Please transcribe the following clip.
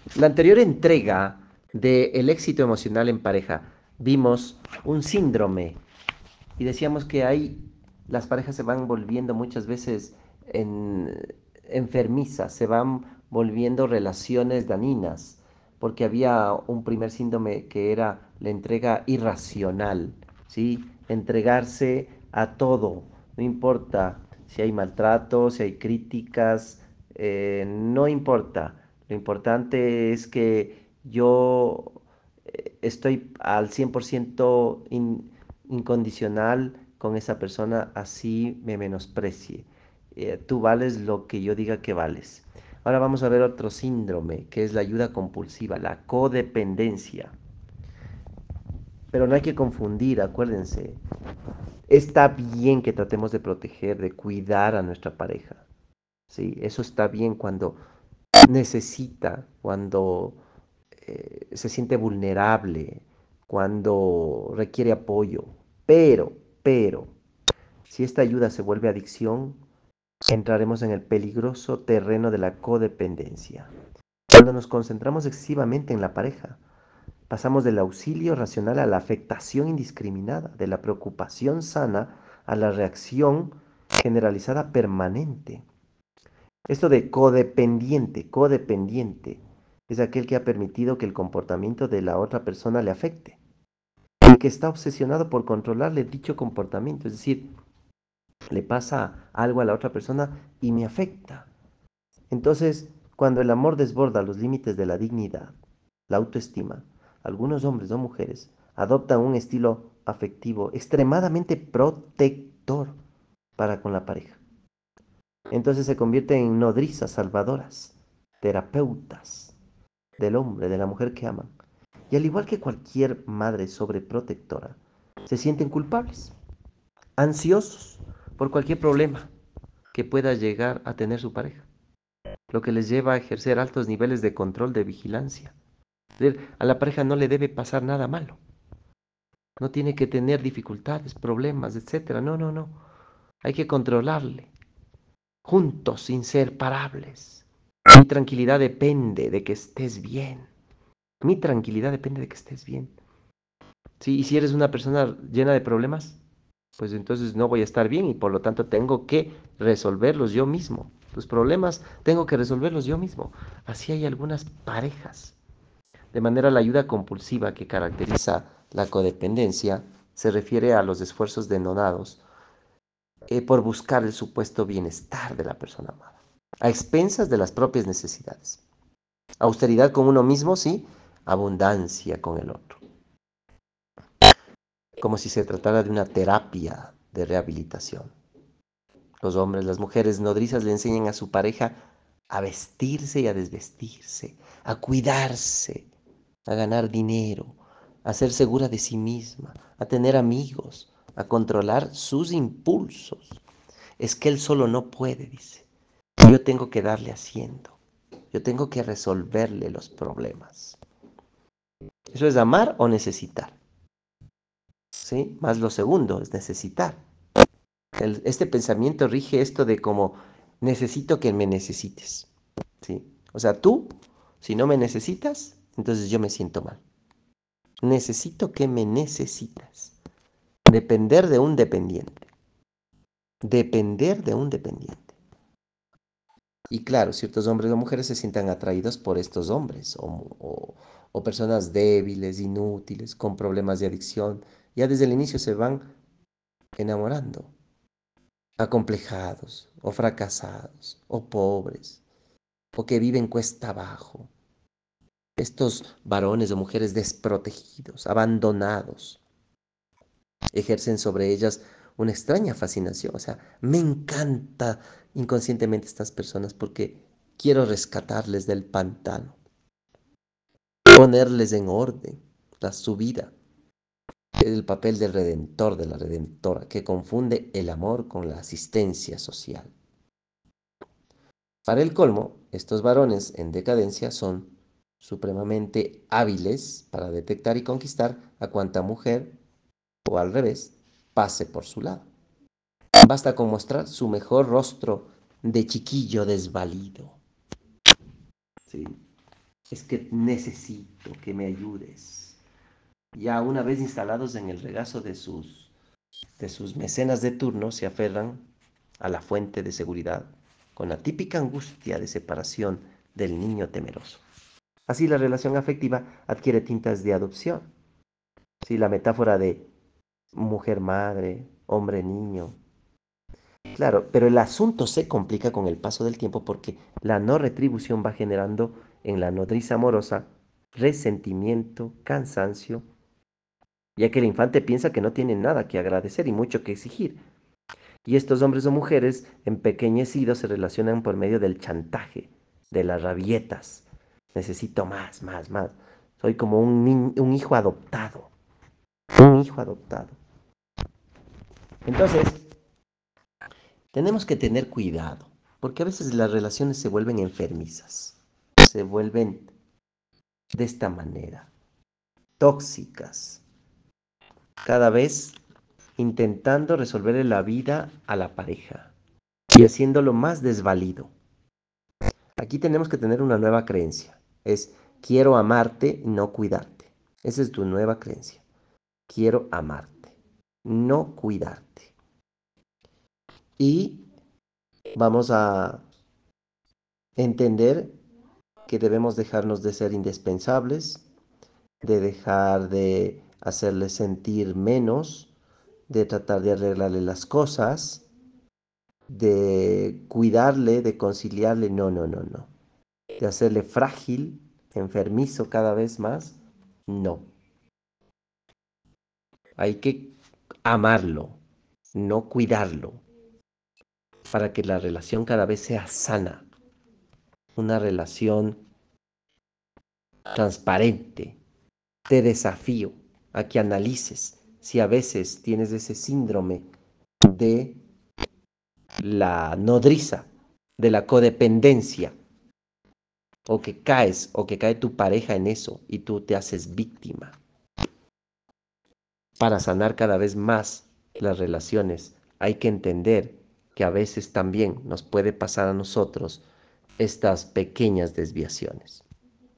La anterior entrega de El éxito emocional en pareja vimos un síndrome y decíamos que ahí las parejas se van volviendo muchas veces en, enfermizas, se van volviendo relaciones dañinas, porque había un primer síndrome que era la entrega irracional, ¿sí? Entregarse a todo, no importa si hay maltrato, si hay críticas, no importa. Lo importante es que yo estoy al 100% incondicional con esa persona, así me menosprecie. Tú vales lo que yo diga que vales. Ahora vamos a ver otro síndrome, que es la ayuda compulsiva, la codependencia. Pero no hay que confundir, acuérdense. Está bien que tratemos de proteger, de cuidar a nuestra pareja. Sí, eso está bien cuando necesita, cuando se siente vulnerable, cuando requiere apoyo. Pero, pero, si esta ayuda se vuelve adicción, entraremos en el peligroso terreno de la codependencia. Cuando nos concentramos excesivamente en la pareja, pasamos del auxilio racional a la afectación indiscriminada, de la preocupación sana a la reacción generalizada permanente. Esto de codependiente, es aquel que ha permitido que el comportamiento de la otra persona le afecte y que está obsesionado por controlarle dicho comportamiento, es decir, le pasa algo a la otra persona y me afecta. Entonces, cuando el amor desborda los límites de la dignidad, la autoestima, algunos hombres o mujeres adoptan un estilo afectivo extremadamente protector para con la pareja. Entonces se convierten en nodrizas salvadoras, terapeutas del hombre, de la mujer que aman. Y al igual que cualquier madre sobreprotectora, se sienten culpables, ansiosos por cualquier problema que pueda llegar a tener su pareja, lo que les lleva a ejercer altos niveles de control de vigilancia. Es decir, a la pareja no le debe pasar nada malo, no tiene que tener dificultades, problemas, etcétera. No, no, no. Hay que controlarle, juntos, inseparables. Mi tranquilidad depende de que estés bien. Mi tranquilidad depende de que estés bien. Sí, y si eres una persona llena de problemas, pues entonces no voy a estar bien y por lo tanto tengo que resolverlos yo mismo. Tus problemas tengo que resolverlos yo mismo. Así hay algunas parejas. De manera, la ayuda compulsiva que caracteriza la codependencia se refiere a los esfuerzos denodados por buscar el supuesto bienestar de la persona amada, a expensas de las propias necesidades. Austeridad con uno mismo, sí, abundancia con el otro, como si se tratara de una terapia de rehabilitación. Los hombres, las mujeres nodrizas le enseñan a su pareja a vestirse y a desvestirse, a cuidarse, a ganar dinero, a ser segura de sí misma, a tener amigos, a controlar sus impulsos. Es que él solo no puede, dice. Yo tengo que darle haciendo. Yo tengo que resolverle los problemas. ¿Eso es amar o necesitar? ¿Sí? Más lo segundo es necesitar. Este pensamiento rige esto de como necesito que me necesites. ¿Sí? O sea, tú, si no me necesitas, entonces yo me siento mal. Necesito que me necesitas. Depender de un dependiente. Depender de un dependiente. Y claro, ciertos hombres o mujeres se sientan atraídos por estos hombres o personas débiles, inútiles, con problemas de adicción. Ya desde el inicio se van enamorando, acomplejados o fracasados o pobres o que viven cuesta abajo. Estos varones o mujeres desprotegidos, abandonados, ejercen sobre ellas una extraña fascinación. O sea, me encanta inconscientemente estas personas porque quiero rescatarles del pantano, ponerles en orden su vida. El papel del redentor, de la redentora, que confunde el amor con la asistencia social. Para el colmo, estos varones en decadencia son supremamente hábiles para detectar y conquistar a cuanta mujer, o al revés, pase por su lado. Basta con mostrar su mejor rostro de chiquillo desvalido. Sí. es que necesito que me ayudes. Ya una vez instalados en el regazo de sus mecenas de turno, se aferran a la fuente de seguridad con la típica angustia de separación del niño temeroso. Así la relación afectiva adquiere tintas de adopción. Sí, la metáfora de mujer-madre, hombre-niño. Claro, pero el asunto se complica con el paso del tiempo porque la no retribución va generando en la nodriza amorosa resentimiento, cansancio, ya que el infante piensa que no tiene nada que agradecer y mucho que exigir. Y estos hombres o mujeres empequeñecidos se relacionan por medio del chantaje, de las rabietas. Necesito más, más, más. Soy como un hijo adoptado. Un hijo adoptado. Entonces, tenemos que tener cuidado, porque a veces las relaciones se vuelven enfermizas. Se vuelven de esta manera, tóxicas. Cada vez intentando resolverle la vida a la pareja y haciéndolo más desvalido. Aquí tenemos que tener una nueva creencia. Es quiero amarte, no cuidarte. Esa es tu nueva creencia. Quiero amarte, no cuidarte. Y vamos a entender que debemos dejarnos de ser indispensables, de dejar de hacerle sentir menos, de tratar de arreglarle las cosas, de cuidarle, de conciliarle. No, no, no, no. De hacerle frágil, enfermizo cada vez más. No. Hay que amarlo, no cuidarlo, para que la relación cada vez sea sana. Una relación transparente. Te desafío a que analices si a veces tienes ese síndrome de la nodriza, de la codependencia, o que cae tu pareja en eso y tú te haces víctima. Para sanar cada vez más las relaciones, hay que entender que a veces también nos puede pasar a nosotros estas pequeñas desviaciones.